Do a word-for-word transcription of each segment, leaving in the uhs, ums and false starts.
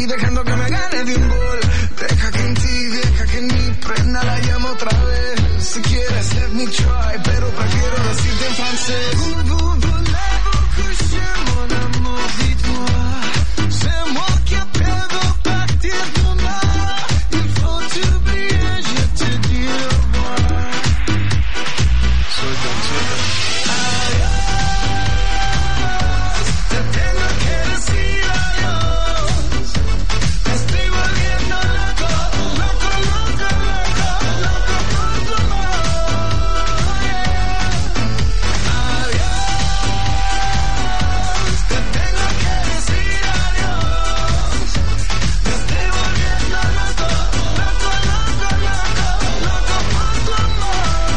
y dejando que me gane de un gol. Deja que en ti, deja que en mí prenda la llama otra vez. Si quieres, let me try, pero prefiero decirte en francés. Voulez-vous coucher mon amour, dites-moi. C'est moi qui appelle de partir demain. Il faut t'oublier, je te dis au revoir. Soy Don Cheto. Adiós, te tengo que decir adiós. Me estoy volviendo loco, loco, loco, loco, loco por tu amor. Adiós, te tengo que decir adiós. Me estoy volviendo loco, loco, loco, loco, loco por tu amor.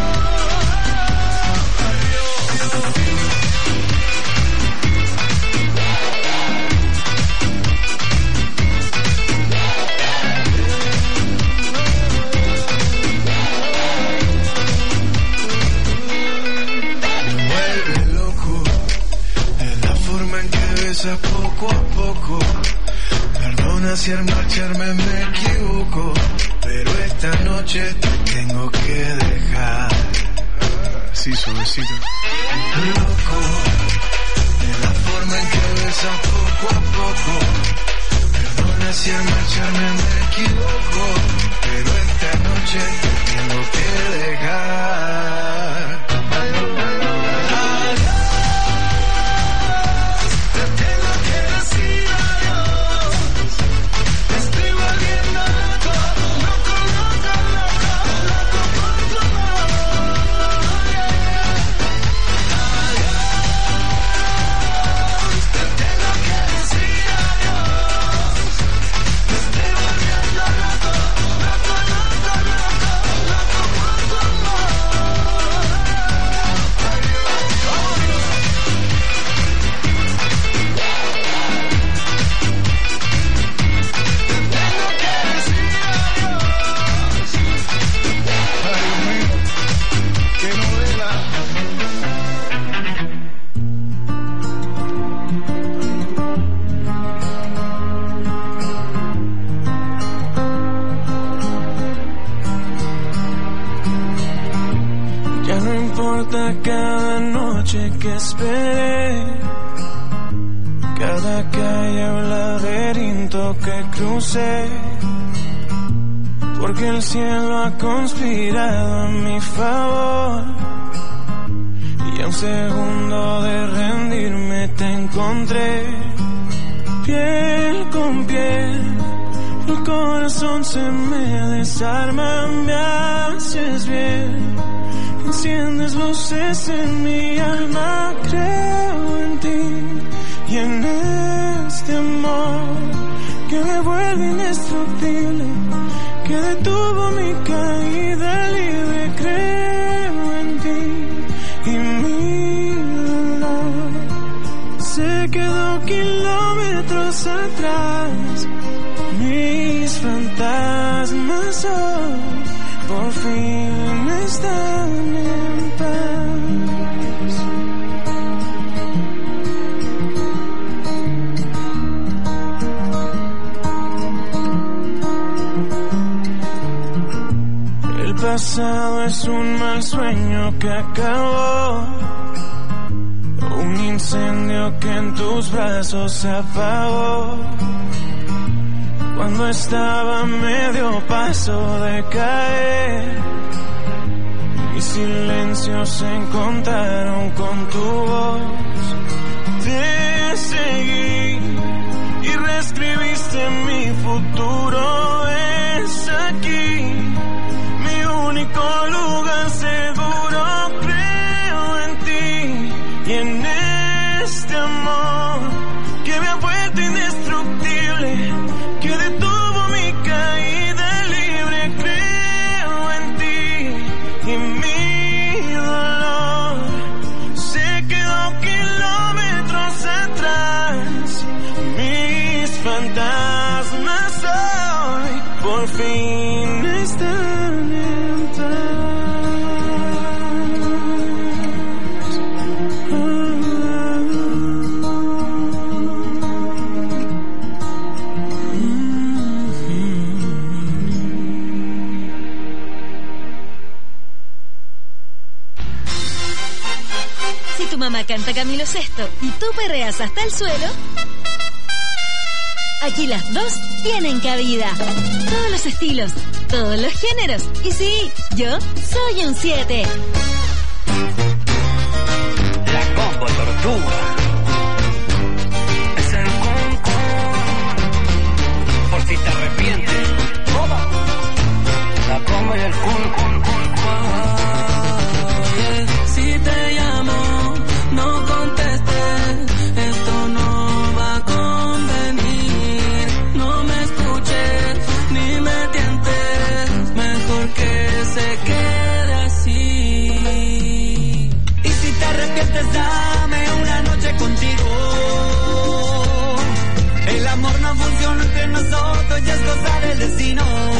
Me vuelve loco, es la forma en que besas poco a poco. Perdona si al marcharme me equivoco, pero esta noche te tengo que dejar. Sí, suavecito. Loco, es la forma en que besas poco a poco. Perdona si al marcharme me equivoco, pero esta noche te tengo que dejar. Adiós, te tengo que decir adiós. Me estoy volviendo loco, loco, loco, loco, loco por tu amor. Adiós, te tengo que decir adiós. Me estoy volviendo loco, loco, loco, loco, loco por tu amor. Tengo que decir adiós. Ay, Dios mío, qué novela. Ya no importa cada noche que esperé, cada calle o laberinto que crucé, porque el cielo ha conspirado a mi favor. Y a un segundo de rendirme te encontré, piel con piel. El corazón se me desarma, me haces bien. Enciendes luces en mi alma, creo en ti y en este amor que me vuelve indestructible, que detuvo mi caída libre. Creo en ti y mi dolor se quedó kilómetros atrás. Mis fantasmas hoy por fin están en paz. El pasado es un mal sueño que acabó, un incendio que en tus brazos se apagó. Cuando estaba a medio paso de caer, mis silencios se encontraron con tu voz. Te seguí y reescribiste mi futuro. Es aquí mi único lugar seguro. Creo en ti y en este amor que me ha vuelto indestructible, que detuvo mi caída libre. Creo en ti y mi dolor se quedó kilómetros atrás. Mis fantasmas hoy por fin están en paz. Mm. Camilo sexto y tú perreas hasta el suelo, aquí las dos tienen cabida. Todos los estilos, todos los géneros. Y sí, yo soy un siete. La Combo Tortuga. Es el Conco. Por si te arrepientes. La Combo y el Conco. Si te llamo, no contestes. Esto no va a convenir. No me escuches ni me tientes. Mejor que se quede así. Y si te arrepientes, dame una noche contigo. El amor no funciona entre nosotros, ya es cosa del destino.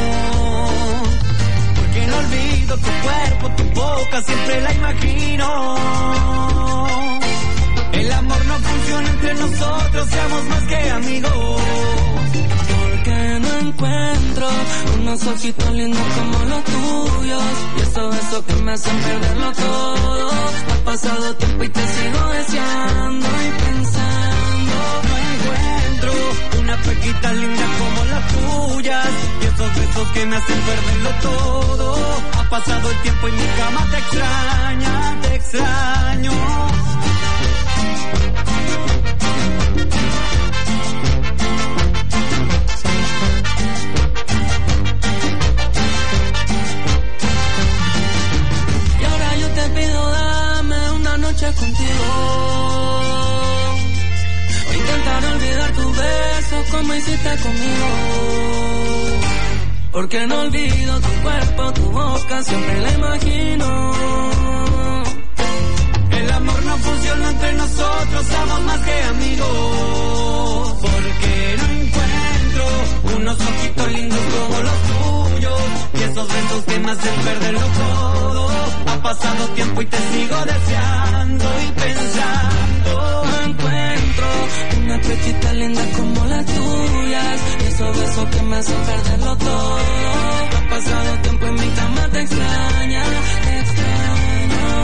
Porque no olvido tu cuerpo, tu boca, siempre la imagino. El amor no funciona entre nosotros, seamos más que amigos. Porque no encuentro unos ojitos lindos como los tuyos. Y esos besos que me hacen perderlo todo. Ha pasado tiempo y te sigo deseando y pensando. No encuentro una pequita linda como las tuyas. Y esos besos que me hacen perderlo todo. Ha pasado el tiempo y mi cama te extraña, te extraño. Y ahora yo te pido, dame una noche contigo. O intentar olvidar tus besos como hiciste conmigo. Porque no olvido tu cuerpo, tu boca, siempre la imagino. El amor no funciona entre nosotros, somos más que amigos. Porque no encuentro unos ojitos lindos como los tuyos. Y esos besos que me hacen perderlo todo. Ha pasado tiempo y te sigo deseando y pensando. No encuentro una pechita linda como las tuyas. Y esos besos que me hacen perderlo todo. Ha pasado tiempo y mi cama te extraña, te extraño.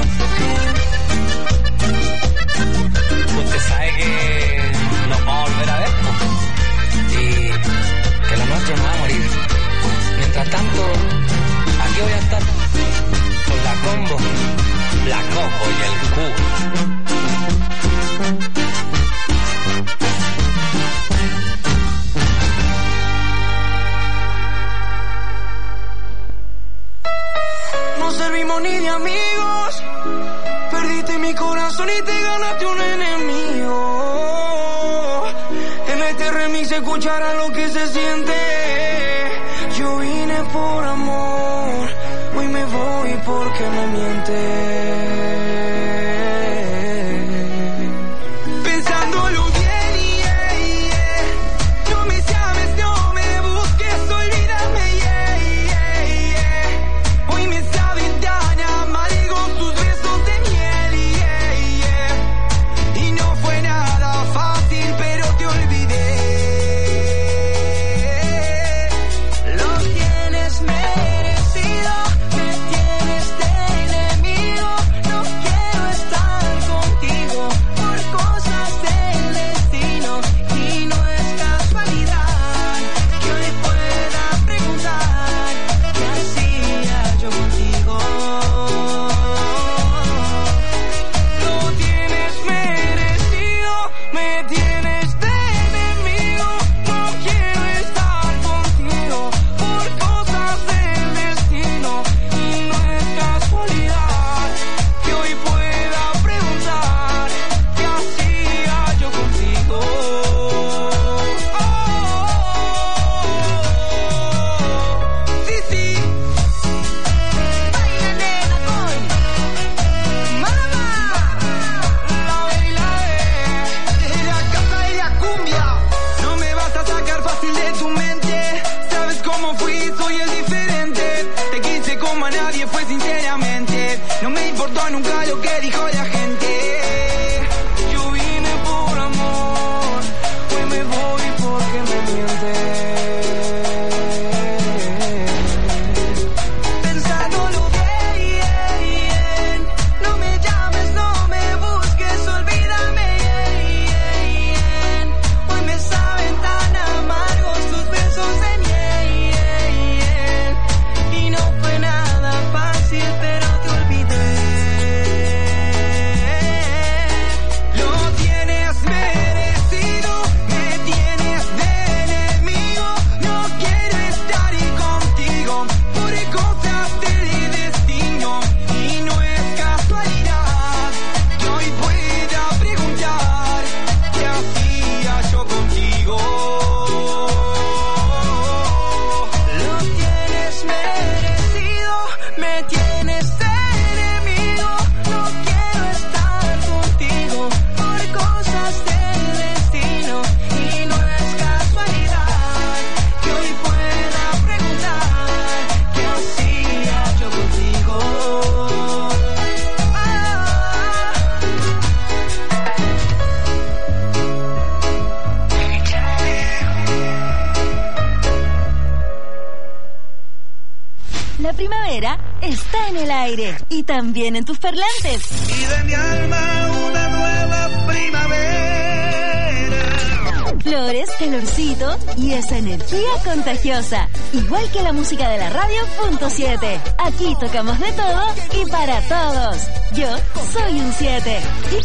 Usted sabe que nos vamos a volver a ver, ¿no? Y que lo nuestro no va a morir. Mientras tanto, aquí voy a estar con la Combo, la Combo y el Q. No servimos ni de amigos. Perdiste mi corazón y te ganaste un enemigo. En este remix se escuchará lo que se siente. Yo vine por amor, hoy me voy porque me mientes. Pensándolo bien, yeah, yeah. No me llames, no me busques, olvídame, yeah, yeah, yeah. Hoy me sabe tan amargo tus besos de miel, yeah, yeah. Y no fue nada fácil, pero te olvidé. Lo tienes merecido, me tienes de enemigo. No La primavera está en el aire y también en tus parlantes. Y de mi alma una nueva primavera. Flores, calorcito y esa energía contagiosa. Igual que la música de la radio punto siete. Aquí tocamos de todo y para todos. Yo soy un siete. ¿Y tú?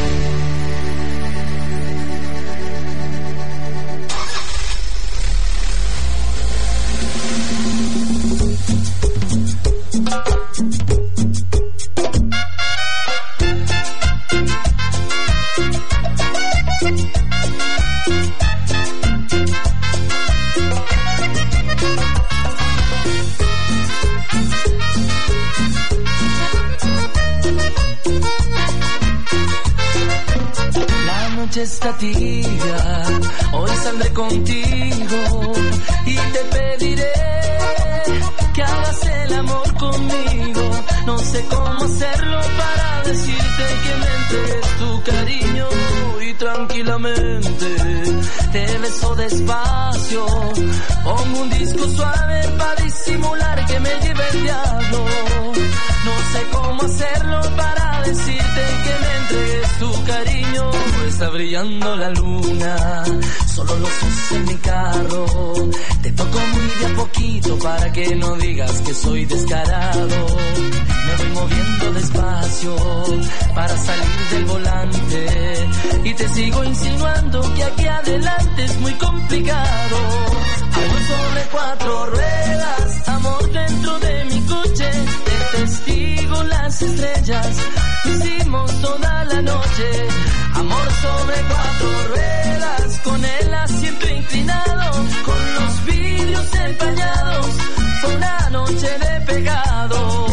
Está tibia, hoy saldré contigo y te pediré que hagas el amor conmigo. No sé cómo hacerlo para decirte que me entregues tu cariño y tranquilamente te beso despacio. Pongo un disco suave para disimular que me lleve el diablo. No sé cómo hacerlo para decirte que me entregues tu cariño. Está brillando la luna, solo los ojos en mi carro. Te toco muy de a poquito para que no digas que soy descarado. Me voy moviendo despacio para salir del volante y te sigo insinuando que aquí adelante es muy complicado. Amor sobre cuatro ruedas, amor dentro de mi coche, de testigo las estrellas, hicimos toda la noche. Amor sobre cuatro ruedas, con el asiento inclinado, con los vidrios empañados, fue una noche de pecado.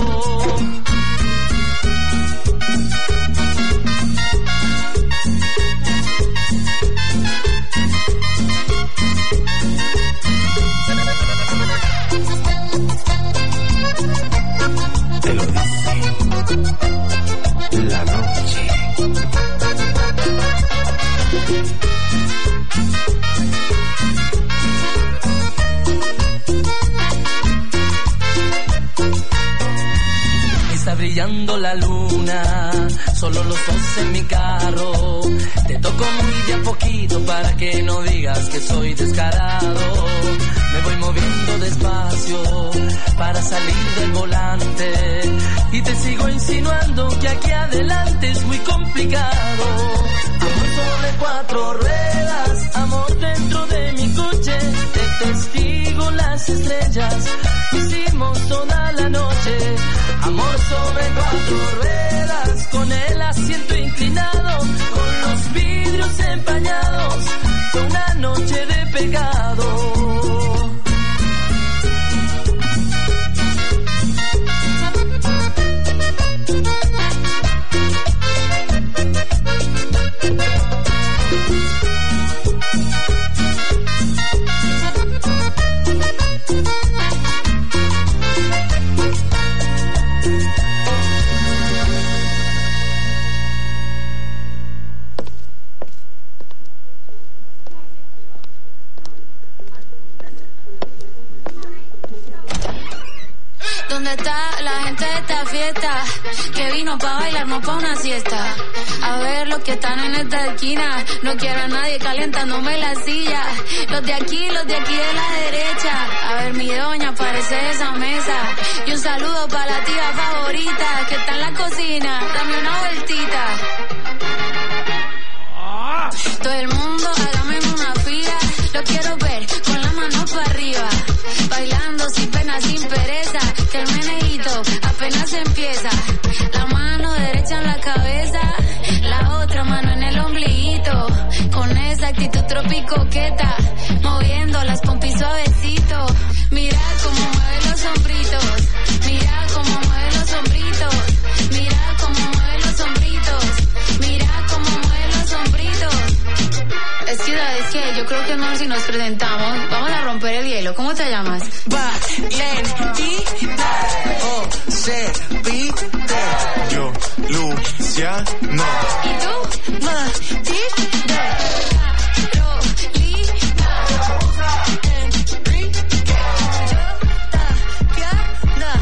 Te lo dice la noche. Está brillando la luna, solo los dos en mi carro. Te toco muy de a poquito para que no digas que soy descarado. Me voy moviendo despacio para salir del volante y te sigo insinuando que aquí adelante es muy complicado. Amor sobre cuatro ruedas, amor dentro de mi coche, de testigo las estrellas, hicimos toda la noche. Amor sobre cuatro ruedas, con el asiento inclinado, con los vidrios empañados, fue una noche de pecado. ¿Dónde está la gente de esta fiesta? Que vino pa' bailar, no pa' una siesta. A ver los que están en esta esquina, no quiero a nadie calientándome la silla. Los de aquí, los de aquí de la derecha. A ver mi doña, parece de esa mesa. Y un saludo pa' la tía favorita, que está en la cocina, dame una vueltita. Todo el mundo, hágame una fila. Lo quiero ver con la mano para arriba, bailando sin pena, sin pereza, que el meneíto apenas empieza. La mano derecha en la cabeza, la otra mano en el ombliguito, con esa actitud tropicoqueta, moviendo las pompis suavecito. Mira cómo mueve los sombritos, mira cómo mueve los sombritos, mira cómo mueve los sombritos, mira cómo mueve los sombritos. Es que, es que yo creo que no, si nos presentamos, vamos a romper el hielo. ¿Cómo te llamas? Valentita. O C P T. Yo, Luciano. ¿Y tú? Matilde. Carolina. Enrique. Yo, Tatiana.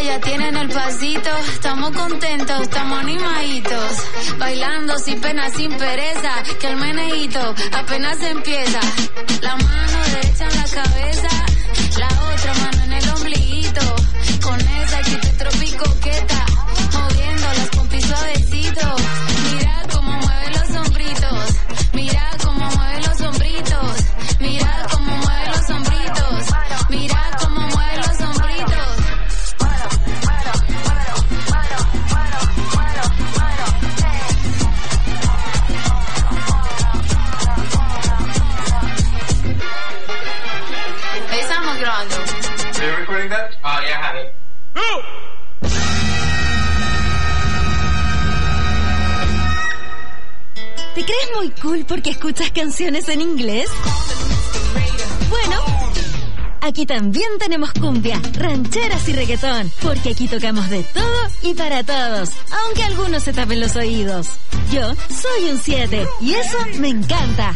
ya tienen el pasito. Estamos contentos, estamos animaditos. Bailando sin pena, sin pereza. Que el meneíto apenas empieza. La mano derecha en la cabeza, la otra mano en el ombliguito. Con esa actitud tropicoqueta, moviendo las pompis suavecito. Mira cómo mueve los hombritos. Mira cómo mueve los hombritos. Mira cómo mueve los hombritos. Mira cómo mueve los hombritos. Estamos grabando. Are you recording that? Oh, yeah, I have it. ¿Te crees muy cool porque escuchas canciones en inglés? Bueno, aquí también tenemos cumbia, rancheras y reggaetón, porque aquí tocamos de todo y para todos, aunque algunos se tapen los oídos. Yo soy un siete y eso me encanta.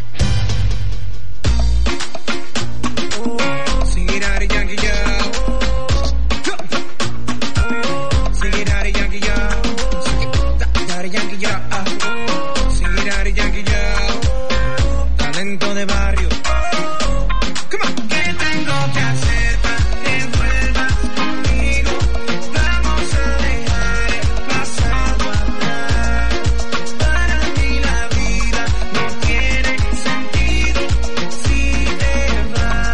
Talento de barrio. ¿Qué tengo que hacer para que vuelvas conmigo? Vamos a dejar el pasado atrás. Para mí la vida no tiene sentido si te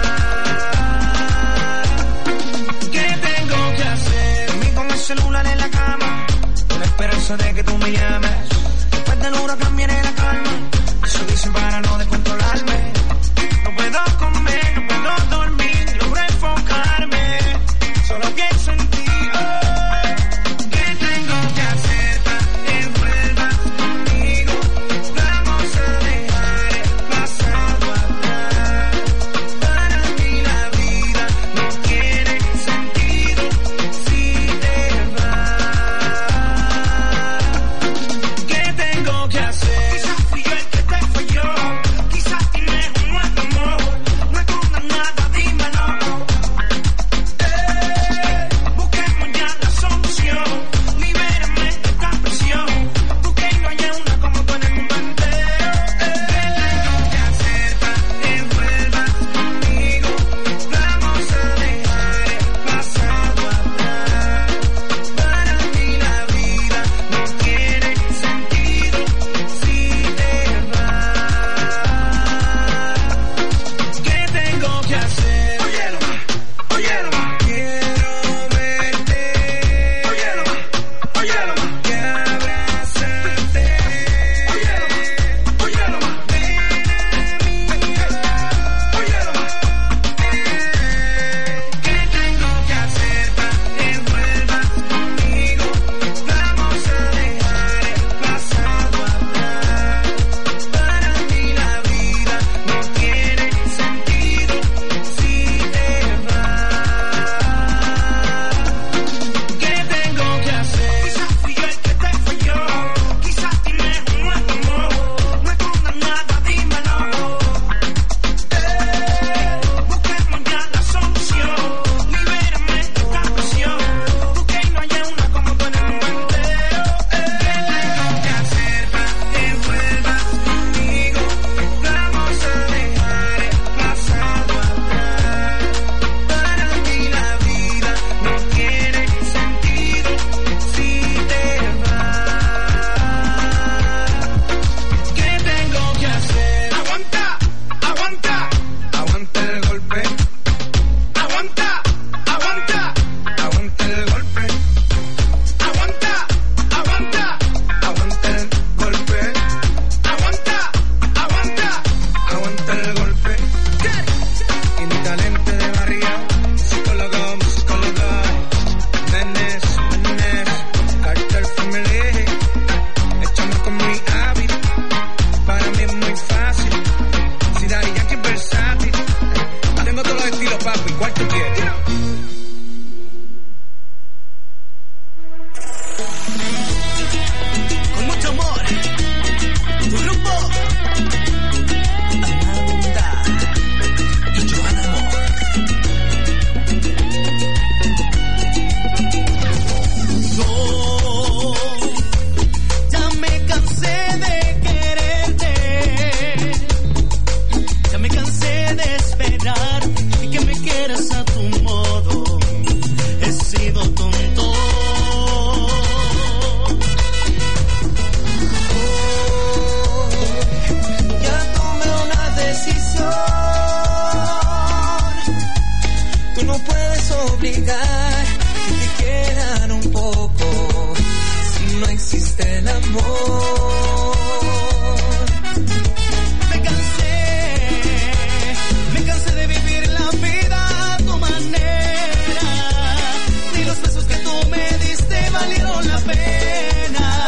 vas. ¿Qué tengo que hacer? Dormí con el celular en la cama, con la esperanza de que tú me llames. Después del huracán viene la calma. Eso dicen para no descontrolarme. Tú no puedes obligar que te quieran un poco si no existe el amor. Me cansé, me cansé de vivir la vida a tu manera. Ni los besos que tú me diste valieron la pena.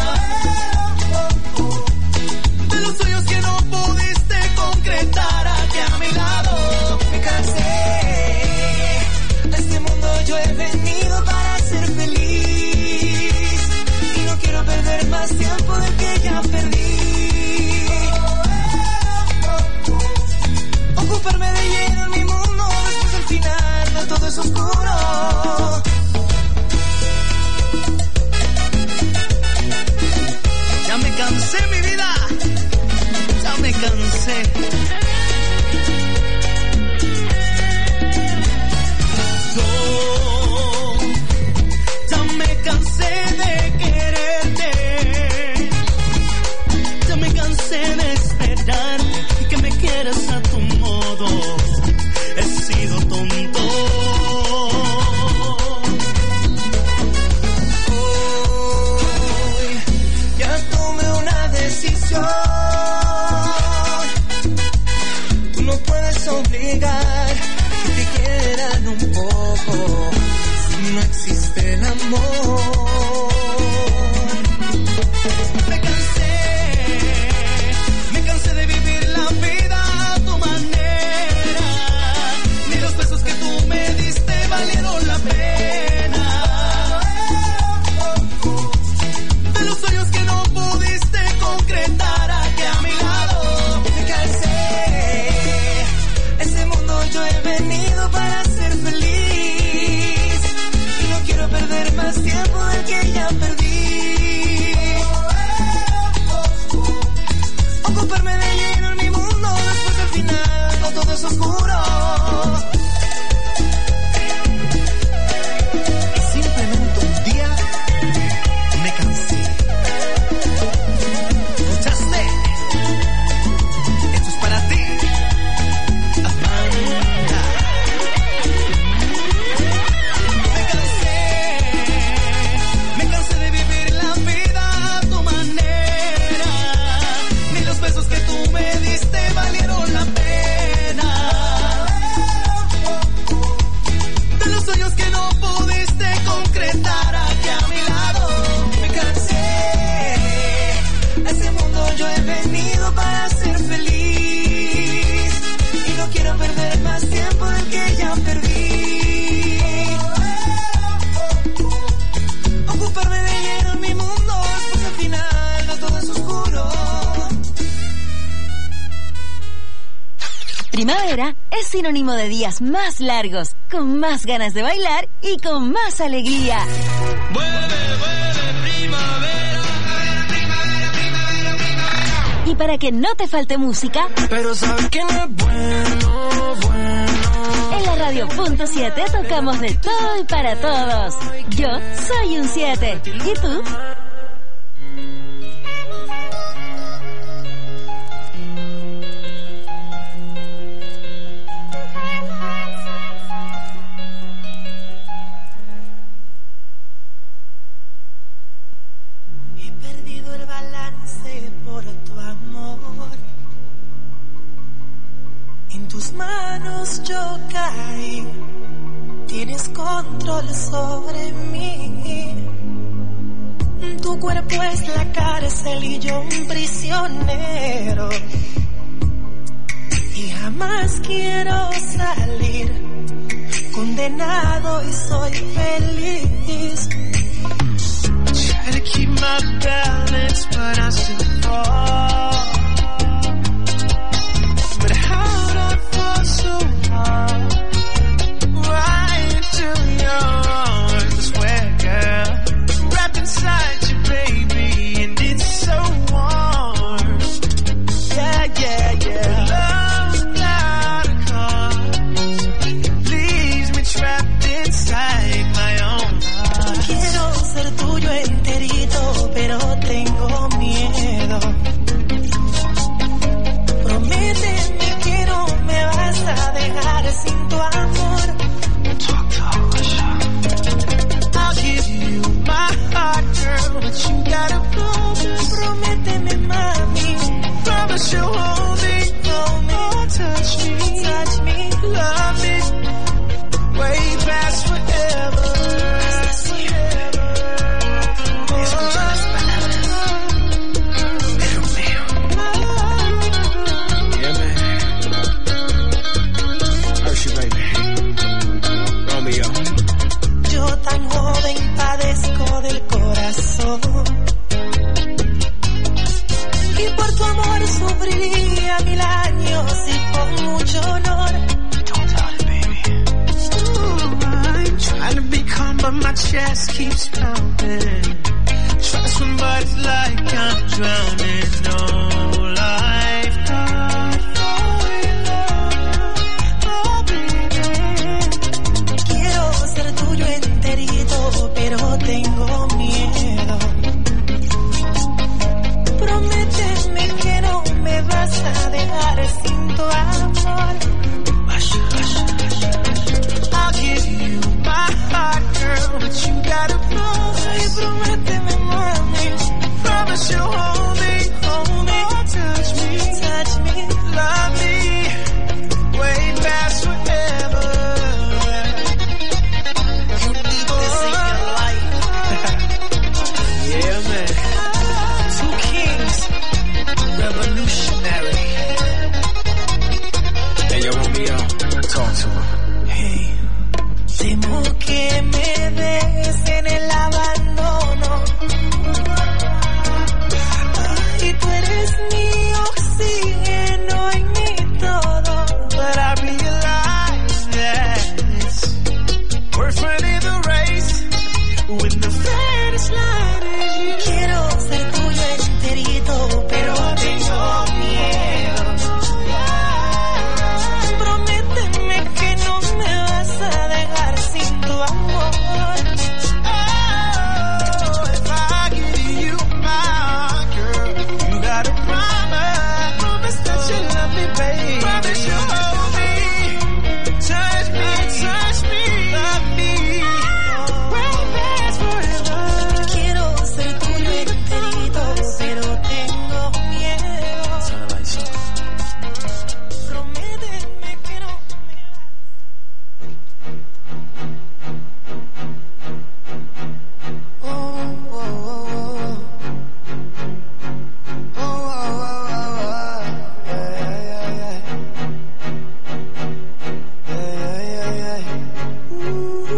De los sueños que no pudiste concretar aquí a mi lado. Me cansé, a este mundo yo he venido para ser feliz y no quiero perder más tiempo del que ya perdí. Ocuparme de lleno en mi mundo, después al final no todo es oscuro. Ya me cansé, mi vida, ya me cansé. Yo ya me cansé de quererte, ya me cansé de esperar y que me quieras a tu modo. He sido tonto. Hoy ya tomé una decisión. Tú no puedes obligar que te quieran un poco si no existe el amor. Me cansé, me cansé de vivir la vida a tu manera. Ni los besos que tú me diste valieron la pena. De los sueños que no pudiste concretar aquí a mi lado. Me cansé, a este mundo yo he venido para ser feliz y no quiero perder más tiempo del que ya perdí. Ocuparme de lleno en mi mundo, después al final no todo es oscuro. Simplemente un día me cansé. ¿Escuchaste? Esto es para ti, Amanda. Me cansé, me cansé de vivir la vida a tu manera. Ni los besos que tú me diste valieron la pena. De los sueños que no pudiste concretar aquí a mi lado. Me cansé, a este mundo yo he venido para ser feliz y no quiero perder más tiempo del que ya perdí. Ocuparme de lleno en mi mundo, después al final no todo es oscuro. Primavera es sinónimo de días más largos, con más ganas de bailar y con más alegría. Y para que no te falte música, Pero sabes que no es bueno, bueno. en la radio punto siete tocamos de todo y para todos. Yo soy un siete. ¿Y tú? He perdido el balance por tu amor. En tus manos yo caí. Tienes control sobre mí. Tu cuerpo es la cárcel y yo un prisionero. Y jamás quiero salir. Condenado y soy feliz. Try to keep my balance, but I still fall. But how'd I fall so hard? Right into your arms, I swear, girl. Wrapped inside you, baby, and it's so warm. Yeah, yeah, yeah. Love's got a cause, leaves me trapped inside my own heart. Quiero ser tuyo enterito, pero tengo miedo. mucho honor. Don't doubt it, baby. Ooh, I'm trying to be calm, but my chest keeps pounding. Trust somebody's like I'm drowning. No lifeguard for your love, oh baby. Quiero ser tuyo enterito, pero tengo miedo. Prométeme que no me vas a dejar sin tu amor. I'll give you my heart, girl, but you gotta promise. Ay, prométeme, mami. Promise you'll hold me, hold me, oh, touch me, Touch me. love me, way past forever. You need this in your life. Yeah, man. Two kings. Revolutionary. Hey, yo, Romeo, talk to him. Hey. Temo que me des en el abandono. Y tú eres mi oxígeno y mi todo. But I realize that it's worth running the race when the finish line is you. Quiero ser tuyo enterito, pero tengo miedo. Prométeme que no me vas a dejar sin tu amor. Oh, if I give you my heart, girl, you gotta promise, promise that you love me, babe. Promise you'll hold me, touch me, touch me, love me, way past forever. Quiero ser tuyo enterito, pero tengo miedo. Prométeme que no me vas. Oh, oh, oh, oh. Oh, oh, oh, oh. Yeah, yeah, yeah, yeah. Yeah, yeah, yeah, yeah.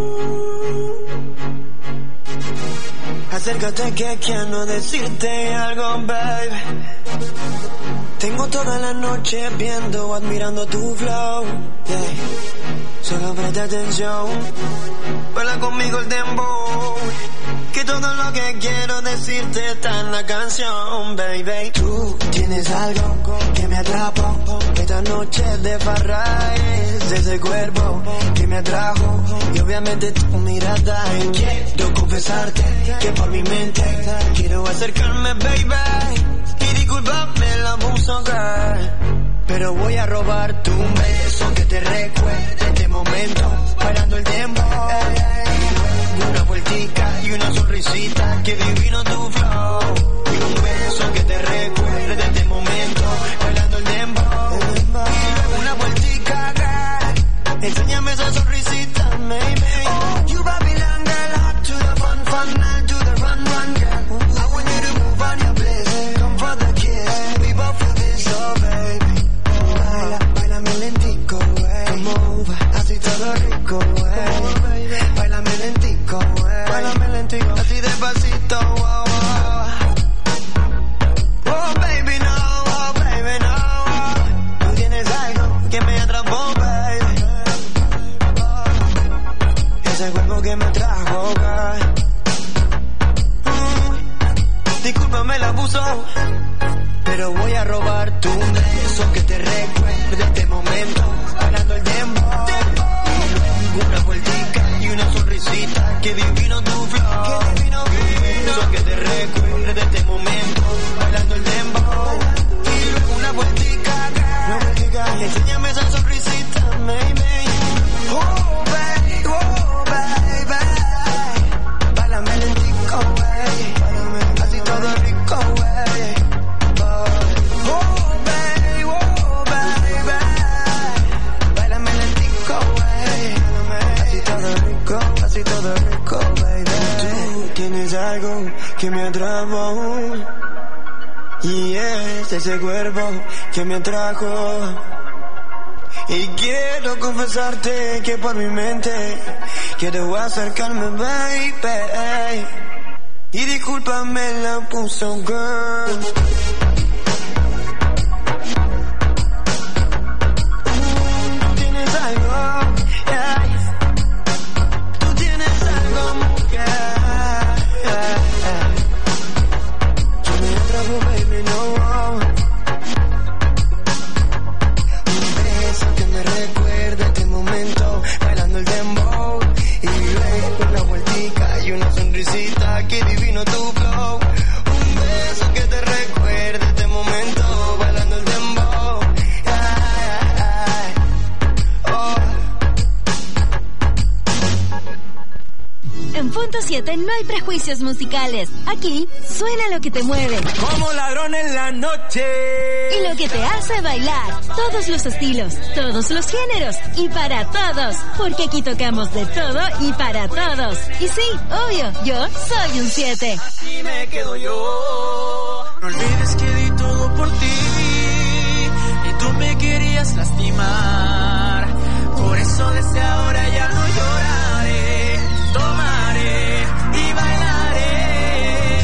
Ooh. Acércate que quiero decirte algo, baby. Tengo toda la noche viendo o admirando tu flow. Yeah. Solo presta atención, baila conmigo el dembow. Que todo lo que quiero decirte está en la canción, baby. Tú tienes algo que me atrapa. Esta noche de farra es ese cuerpo que me atrajo. Y obviamente tu mirada. Y quiero confesarte que por mi mente quiero acercarme, baby. Y disculpame el abuso, girl, pero voy a robarte un beso que te recuerde este momento, bailando el dembow. Una vueltica y una sonrisita, que divino tu flow. Y un beso que te recuerde este momento, bailando el dembow. Y luego una vueltica, girl, enséñame esa sonrisita, maybe. Oh, you Babylon girl, hot to the fun, fun, now to the run, run, girl. I want you to move on your place, come for the kiss. We both feel this, oh baby. Baila, bailame lentico, wey. Come over, así todo rico, wey. Bailame lentico, wey. Bailame lentico, así despacito, wow, wow. Oh baby, no, oh baby, no. Tú tienes algo que me atrapó, baby. Ese cuerpo que me trajo, girl. Mm. Discúlpame el abuso, pero voy a robar tu beso que te recuerde este momento, bailando el dembow. Una vueltica y una sonrisita, que divino tu flow. Que divino, divino. Que te recuerde este momento, bailando el dembow. Y luego una vueltica, una vueltica, y enséñame esa sonrisita, maybe. Oh baby, oh baby, bailame lentico, wey. Así todo rico, wey. Oh baby, oh baby, bailame lentico, wey. Así todo rico, así todo rico, baby. Tú tienes algo que me atrapó, y es ese cuerpo que me atrajo. Y quiero confesarte que por mi mente quiero acercarme, baby. Y discúlpame la puso, girl. punto siete no hay prejuicios musicales. Aquí suena lo que te mueve. Como ladrón en la noche. Y lo que te hace bailar. Todos los estilos, todos los géneros y para todos. Porque aquí tocamos de todo y para todos. Y sí, obvio, yo soy un siete. Así me quedo yo. No olvides que di todo por ti y tú me querías lastimar. Por eso desde ahora ya no lloraré, tomaré y bailaré.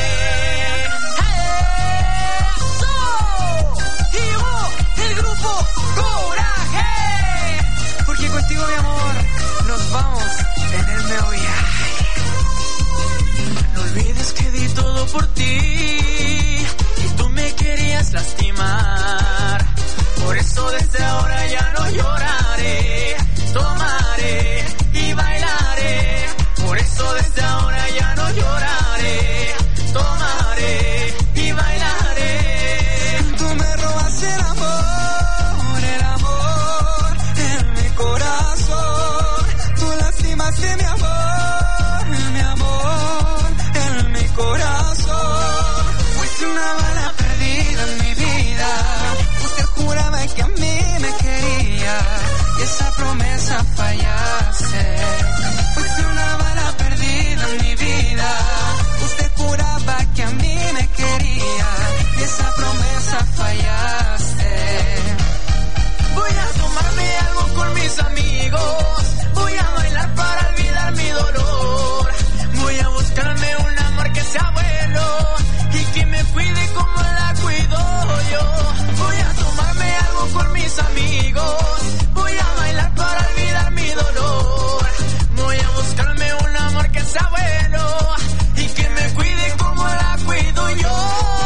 ¡Eso! Y vos, el grupo Coraje. Porque contigo, mi amor, nos vamos en el nuevo viaje. No olvides que di todo por ti y tú me querías lastimar. Por eso desde ahora ya no lloraré, tomaré y bailaré. Por eso desde ahora ya no lloraré, tomaré y bailaré. Tú me robas el amor, el amor en mi corazón. Tú lastimaste mi amor, mi amor en mi corazón. Fuiste una bala perdida en mi vida. Usted juraba que a mí me quería y esa promesa fallaste. Fuiste una bala perdida en mi vida. Usted juraba que a mí me quería y esa promesa fallaste. Voy a tomarme algo con mis amigos. Voy a bailar para olvidar mi dolor. Voy a buscarme un amor que sea bueno y que me cuide como la cuido yo. Voy a tomarme algo con mis amigos. Voy a bailar para olvidar mi dolor. Voy a buscarme un amor que sea bueno y que me cuide como la cuido yo.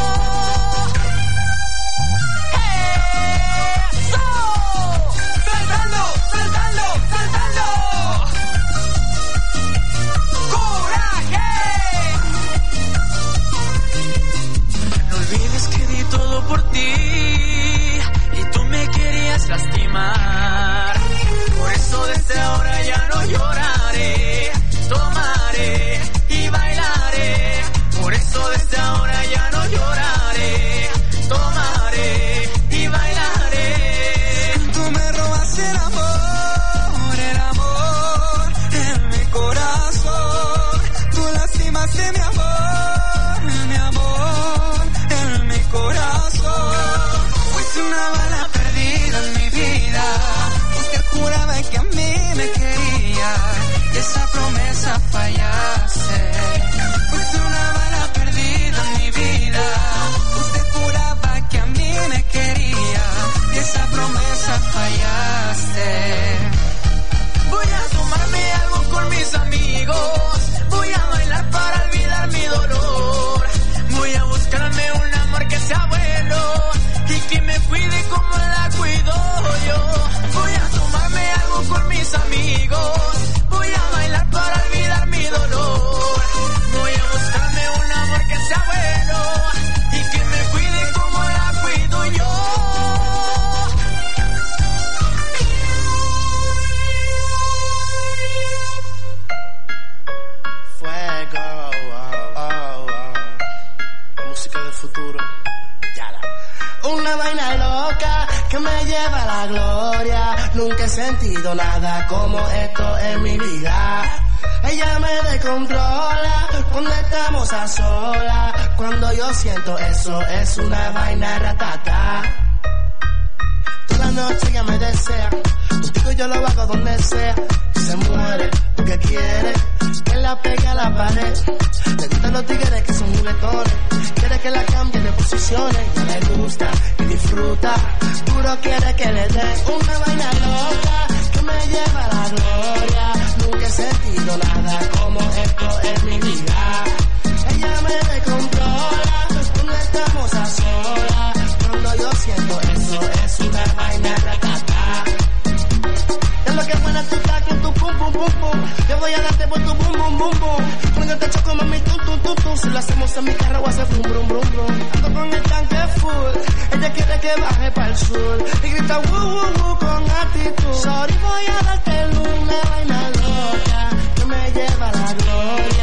¡Eso! ¡Saltando, saltando, saltando! ¡Coraje! No olvides que di todo por ti y tú me querías lastimar. Por eso desde ahora ya no lloraré, tomaré y bailaré. Por eso desde ahora ya no lloraré, tomaré y bailaré. Tú me robas el amor, el amor en mi corazón. Tú lastimaste mi amor, mi amor en mi corazón. Fuiste una bala perdida en mi vida. Usted juraba que a mí me quería y esa promesa fallaste. Fuiste una bala perdida en mi vida. Usted juraba que a mí me quería y esa promesa fallaste. Voy a tomarme algo con mis amigos. Voy a bailar para olvidar mi dolor. Voy a buscarme un amor que sea bueno y que me cuide como la cuido yo. Voy a tomarme algo con mis amigos. Voy a bailar para olvidar mi dolor. Voy a buscarme un amor que sea bueno y que me cuide como la cuido yo. Fuego, oh, oh, oh. Música del futuro. Ya la. Una vaina loca que me lleva a la gloria. Nunca he sentido nada como esto en mi vida. Ella me descontrola cuando estamos a solas. Cuando yo siento eso es una vaina ratata. Toda la noche ella me desea. Contigo yo lo hago donde sea. Y se muere porque quiere que la pegue a la pared. Le gustan los tigres que son muletones. Quiere que la cambie de posiciones. Ya le gusta y disfruta. Puro quiere que le dé una vaina loca que me lleva a la gloria. Nunca he sentido nada como esto en mi vida. Ella me descontrola cuando estamos a solas. Cuando yo siento eso es una vaina ratata. Es lo que buena tú estás con tu pum pum pum pum. Yo voy a darte por tu bum bum bum bum. Cuando te choco mami tu tu tu tu. Si lo hacemos en mi carro voy a hacer brum brum brum brum. Ando con el tanque full. Ella quiere que baje para el sur. Y grita woo woo woo con actitud. Sorry voy a darte una vaina loca que me lleva a la gloria.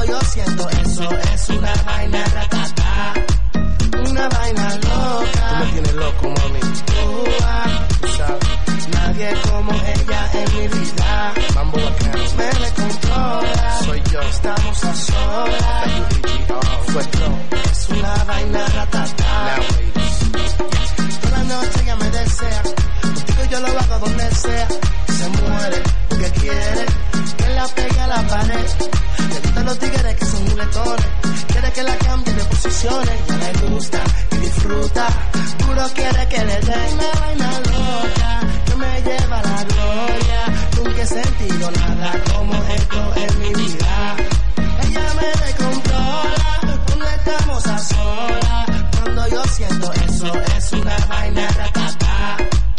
Cuando yo siento eso, es una vaina ratata, una vaina loca. Tú me tienes loco, mami. Uh, ah, tú sabes, nadie como ella en mi vida. Mambo bacano. Me descontrola. Soy yo. Estamos a solas. Fue todo. Es una vaina ratata. Toda la noche ella me desea. Contigo yo lo hago donde sea. Se muere porque quiere que la pegue a la pared. Le gustan los tigres que son muletones. Quiere que la cambie de posiciones. Ya le gusta y disfruta. Duro quiere que le dé una vaina loca que me lleva a la gloria. Nunca he sentido nada como esto en mi vida. Ella me descontrola cuando estamos a solas. Cuando yo siento eso, es una vaina ratata.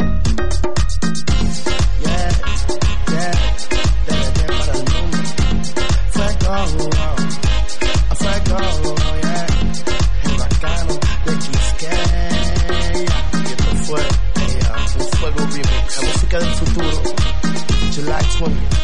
Yeah, yeah, desde que para el mundo. Fuego, a fuego, yeah. El bacano de Quisqueya. Y esto fue ella, un fuego remix. La música del futuro. July twentieth.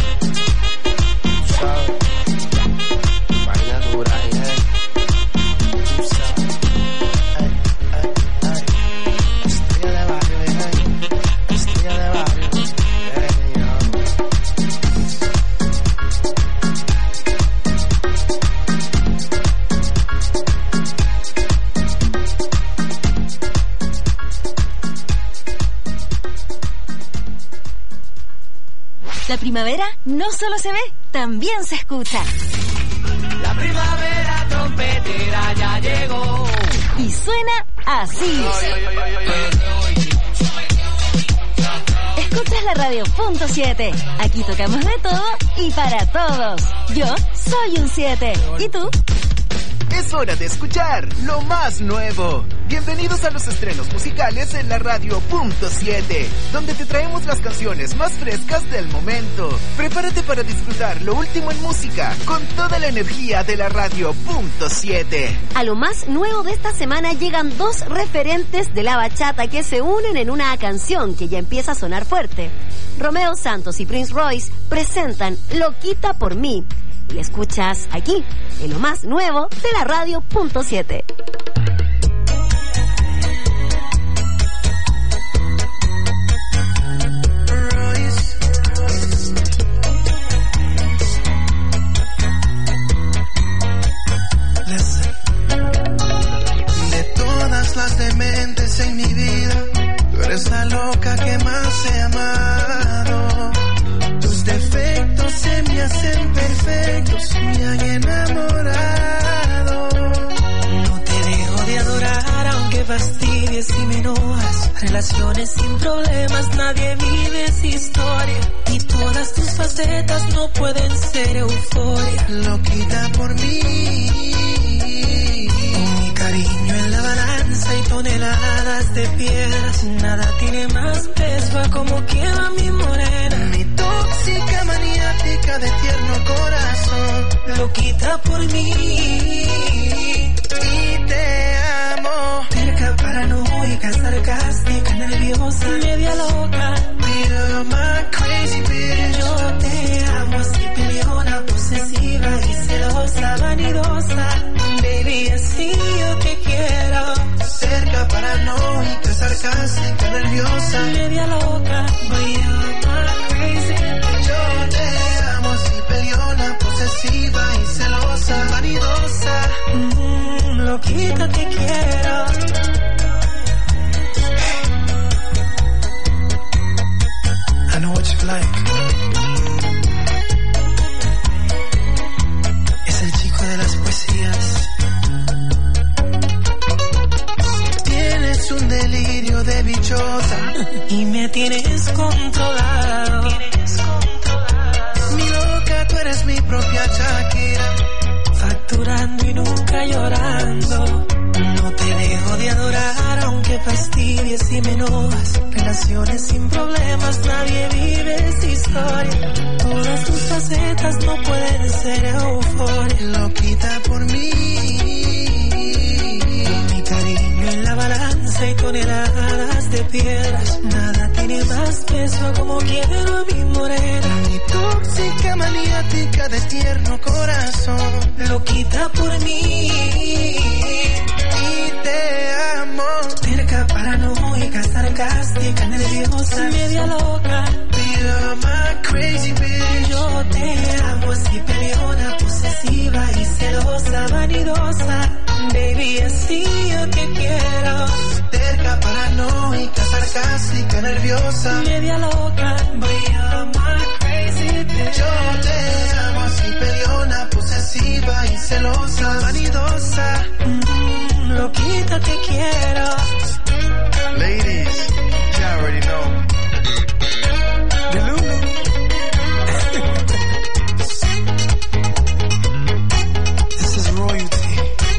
¿Sabes? Vaina dura, eh. Tú sabes. Ay, ay, ay. Estrella de barrio, eh. Estrella de barrio. Hey, yo. La primavera no solo se ve, también se escucha. La primavera trompetera ya llegó. Y suena así. Escuchas la radio punto siete. Aquí tocamos de todo y para todos. Yo soy un siete. ¿Y tú? Es hora de escuchar lo más nuevo. Bienvenidos a los estrenos musicales en la radio punto siete, donde te traemos las canciones más frescas del momento. Prepárate para disfrutar lo último en música con toda la energía de la radio punto siete. A lo más nuevo de esta semana llegan dos referentes de la bachata que se unen en una canción que ya empieza a sonar fuerte. Romeo Santos y Prince Royce presentan Loquita por mí. Y la escuchas aquí, en lo más nuevo de la radio punto siete. De todas las dementes en mi vida, tú eres la loca que más he amado. Tus defectos se me hacen perfectos, me han enamorado. No te dejo de adorar aunque fastidies y me enojas. Relaciones sin problemas, nadie vive esa historia. Y todas tus facetas no pueden ser euforia. Loquita por mí, con mi cariño en la balanza y toneladas de piedras. Nada tiene más peso a como quiera mi morena. mi tóxica maniática de tierno corazón. Loquita por mí, Y te amo, terca, paranoica, sarcástica, nerviosa, media loca. you're my crazy bitch. Yo te amo así, peleona, posesiva y celosa, vanidosa. Baby, así yo te quiero. Cerca, paranoica, sarcástica, nerviosa, Media loca, but you're my crazy. yo te amo así, peleona, posesiva y celosa, vanidosa. Mm, loquita te quiero. I know what you like. Es el chico de las poesías. Tienes un delirio de bichota Y me tienes controlado. Mi loca, tú eres mi propia Shakira. Facturando y nunca llorando. No te dejo de adorar aunque fastidies y me enojas. Relaciones sin problemas, nadie vive esa historia. Todas tus facetas no pueden ser euforia. Loquita por mí, Mi cariño en la balanza y toneladas de piedras. Nada tiene más peso como quiero a mi morena. mi tóxica maniática de tierno corazón. mentirosa, vanidosa, baby, así yo te quiero. Terca, paranoica, sarcástica, nerviosa, media loca, but you're my crazy bitch. Yo te amo así, peleona, posesiva y celosa, vanidosa, mm, loquita te quiero. Ladies, you already know. The Lulu. This is royalty.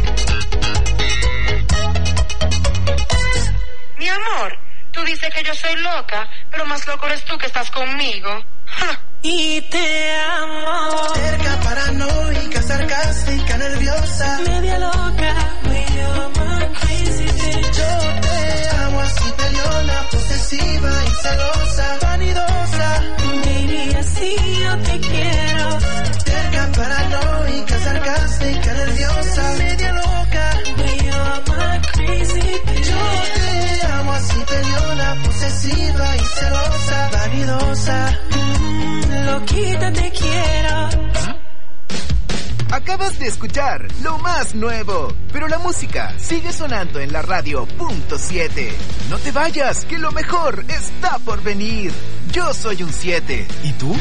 Mi amor, tú dices que yo soy loca, pero más loco eres tú que estás conmigo. ¡Ja! Y te amo. Terca, paranoica, sarcástica, nerviosa, media loca, but you're my crazy bitch. Yo te amo así, peleona, posesiva y celosa, vanidosa, baby, así yo te quiero. Terca, paranoica, sarcástica, nerviosa, media loca, but you're my crazy bitch. Yo te amo así, peleona, posesiva y celosa, vanidosa, mm, loquita te quiero. Acabas de escuchar lo más nuevo, pero la música sigue sonando en la radio punto siete. No te vayas, que lo mejor está por venir. Yo soy un siete. ¿Y tú?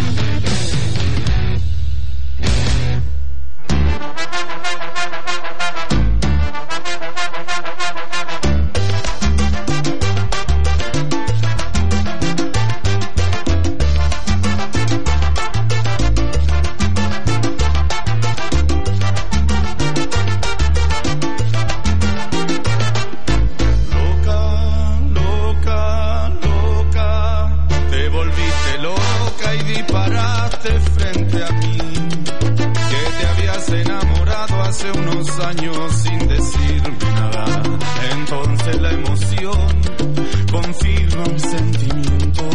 Años sin decirme nada, entonces la emoción confirma un sentimiento.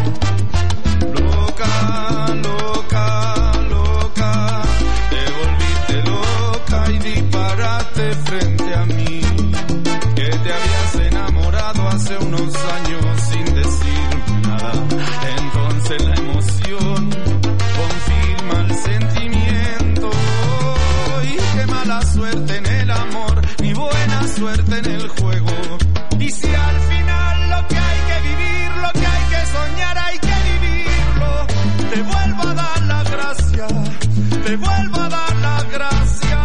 Loca, loca, loca, te volviste loca y disparaste frente a mí, que te habías enamorado hace unos años sin decirme nada, entonces la emoción confirma el sentimiento. Qué mala suerte en el amor, ni buena suerte en el juego. Y si al final lo que hay que vivir, lo que hay que soñar, hay que vivirlo, te vuelvo a dar la gracia, te vuelvo a dar la gracia.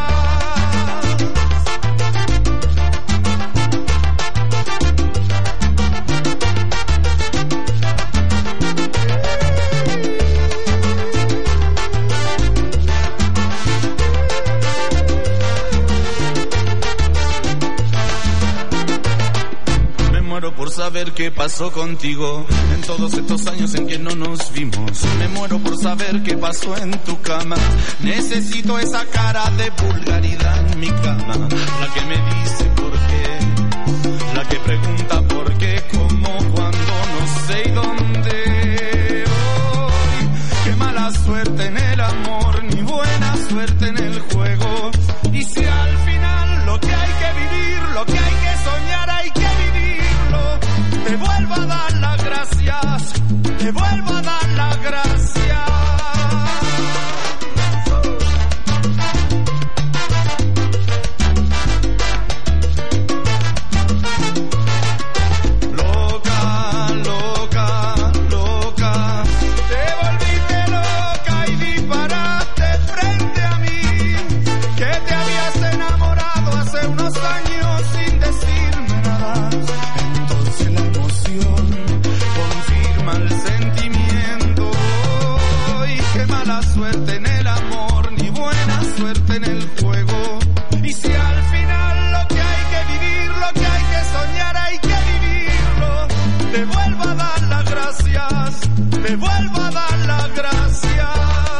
Por saber qué pasó contigo en todos estos años en que no nos vimos. Me muero por saber qué pasó en tu cama. Necesito esa cara de vulgaridad en mi cama, la que me dice por qué, la que pregunta por qué, cómo, cuándo, no sé y dónde. Hoy, qué mala suerte en el amor, ni buena suerte en el juego. Y si al final lo que hay que vivir, lo que hay que soñar, hay que vivirlo, te vuelvo a dar las gracias, te vuelvo a dar las gracias. Loca, loca, loca, te volviste loca y disparaste frente a mí, que te habías enamorado hace unos años sin decirme nada. Entonces la emoción confirma el sentimiento. Y qué mala suerte en el amor, ni buena suerte en el juego. Y si al final lo que hay que vivir, lo que hay que soñar, hay que vivirlo, te vuelvo a dar las gracias, te vuelvo a dar las gracias.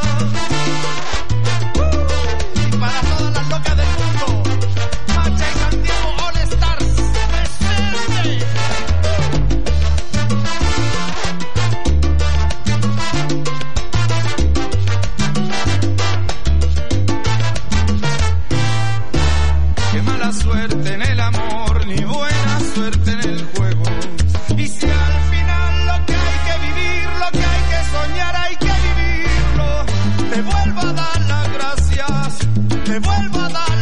Uh, y para todas las locas del mundo, Macha y Santiago All Stars, presente. Qué mala suerte en el amor, ni buena suerte en el juego. Y si al final lo que hay que vivir, lo que hay que soñar, hay que vivirlo, te vuelvo a dar las gracias, te vuelvo a dar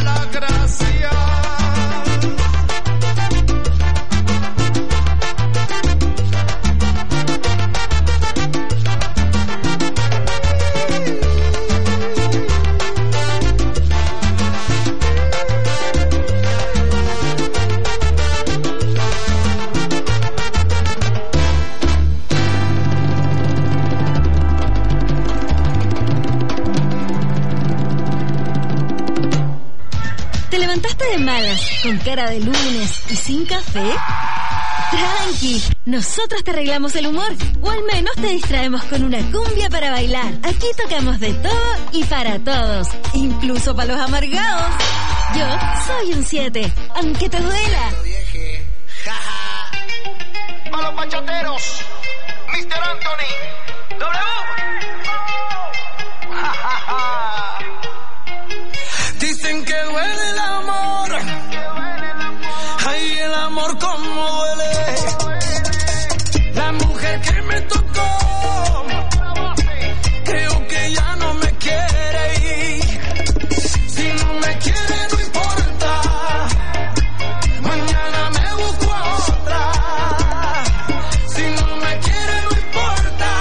levantaste de malas, con cara de lunes y sin café? Tranqui, nosotros te arreglamos el humor, o al menos te distraemos con una cumbia para bailar. Aquí tocamos de todo y para todos, incluso para los amargados. Yo soy un siete, aunque te duela. Para los bachateros, mister Anthony, W. Dicen que duele el amor, ay, el amor como duele. La mujer que me tocó, creo que ya no me quiere ir. Si no me quiere no importa, mañana me busco a otra. Si no me quiere no importa,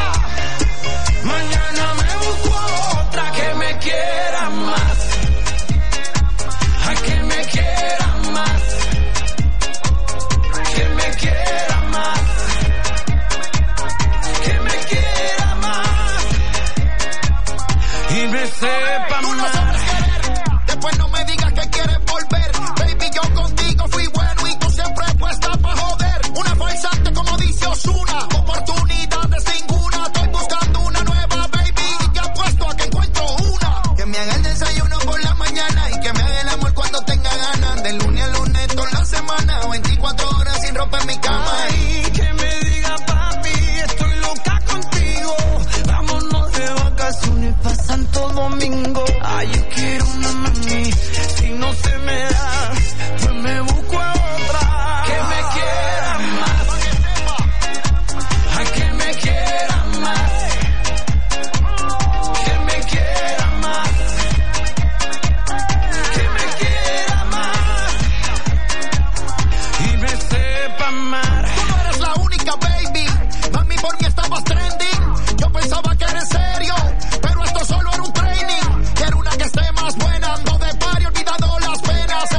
mañana me busco a otra que me quiera más. Ay, que me quiera más, que me quiera más, que me quiera más y me sepa más. Después no me digas que quieres volver, baby, yo contigo fui bueno y tú siempre puesta pa' joder. Una falsante como dice Ozuna, oportunidades ninguna. Estoy buscando una nueva, baby, y te apuesto a que encuentro una que me haga el desayuno por la mañana y que me haga el amor cuando tenga ganas. De lunes a lunes toda la semana, veinticuatro horas sin ropa en mi cama. Ay, que me diga papi, estoy loca contigo. Vámonos de vacaciones pa' Santo Domingo. Ay, yo quiero una mami, si no se me da, pues me busco a otra. Que me quiera más, ay, que me quiera más, que me quiera más, que me quiera más y me sepa amar. Tú no eres la única, baby, mami, por mí estabas trending. Yo pensaba que eres serio, pero esto solo era un training. Quiero una que esté más buena, ando de party olvidando las penas.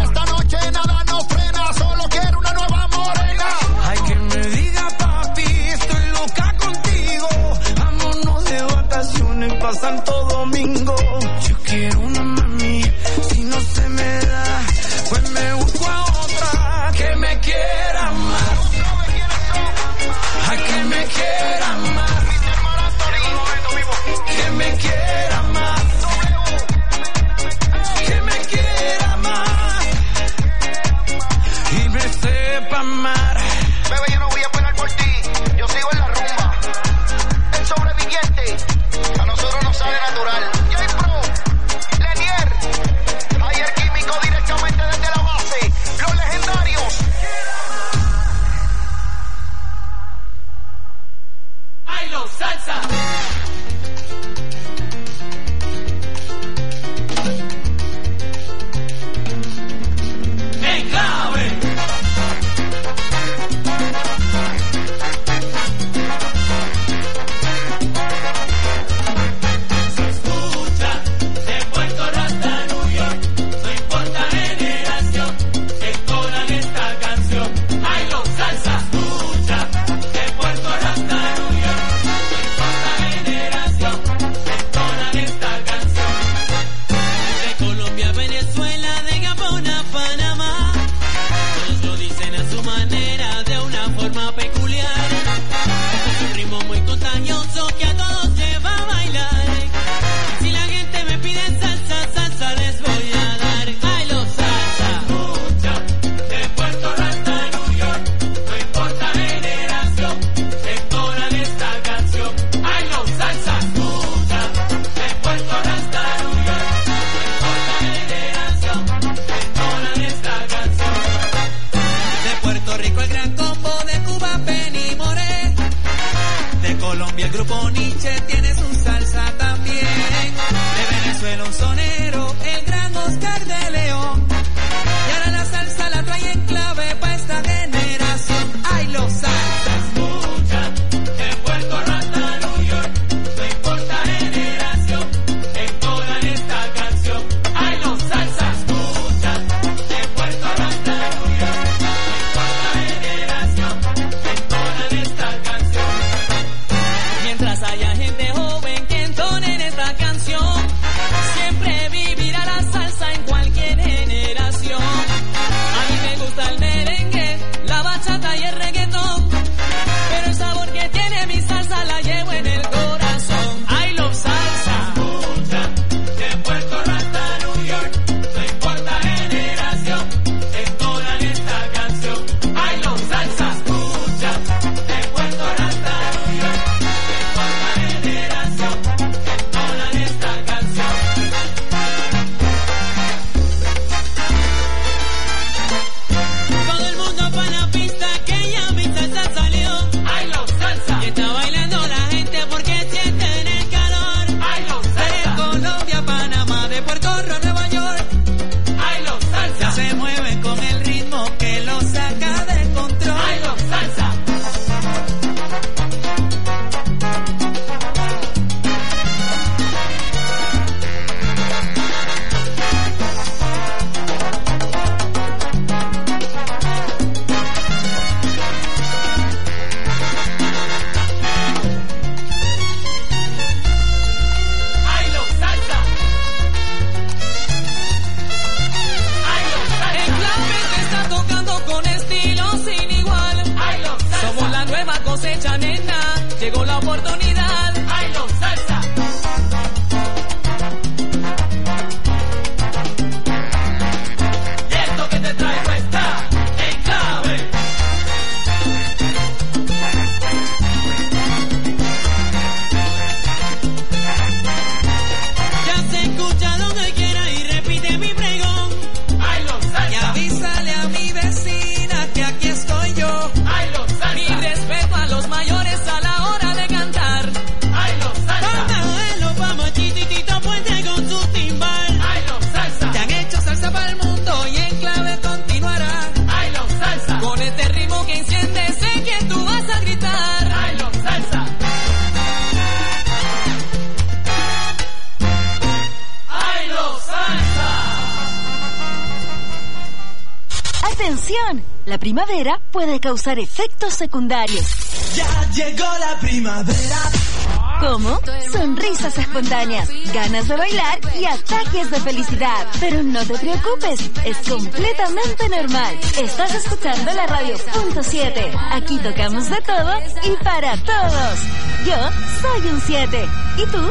Atención, la primavera puede causar efectos secundarios. Ya llegó la primavera. Como sonrisas espontáneas, ganas de bailar y ataques de felicidad. Pero no te preocupes, es completamente normal. Estás escuchando la radio punto siete. Aquí tocamos de todo y para todos. Yo soy un siete. ¿Y tú?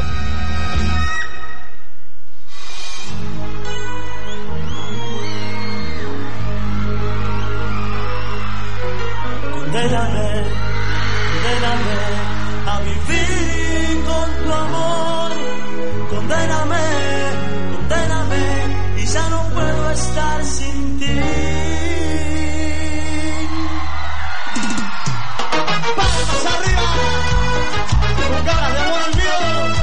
Condéname, condéname a vivir con tu amor. Condéname, condéname y ya no puedo estar sin ti. ¡Palmas arriba! Con ganas de amor al mío.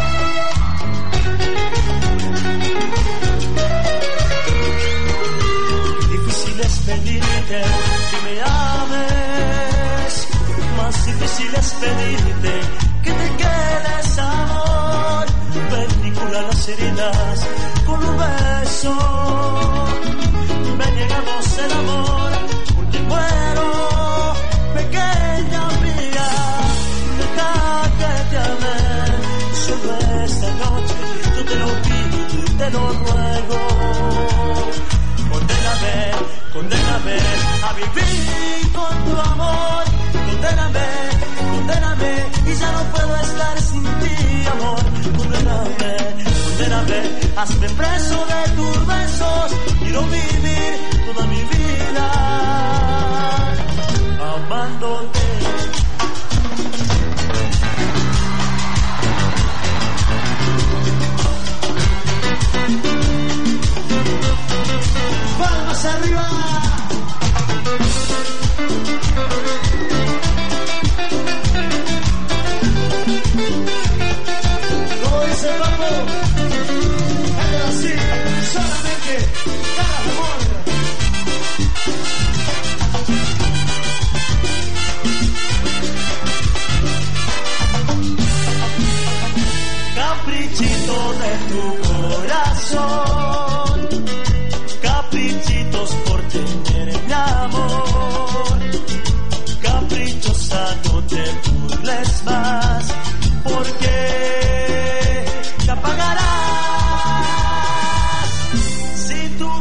Difícil es pedirte que me ames, más difícil es pedirte que te quedes, amor. Ven y cura las heridas con un beso. Ven y hagamos el amor, porque muero, pequeña mía. Deja que te ame, solo esta noche yo te lo pido y te lo ruego. Condéname, condéname a vivir con tu amor. Condéname, condéname y ya no puedo estar sin ti, amor. Condéname, condéname, hazme preso de tus besos.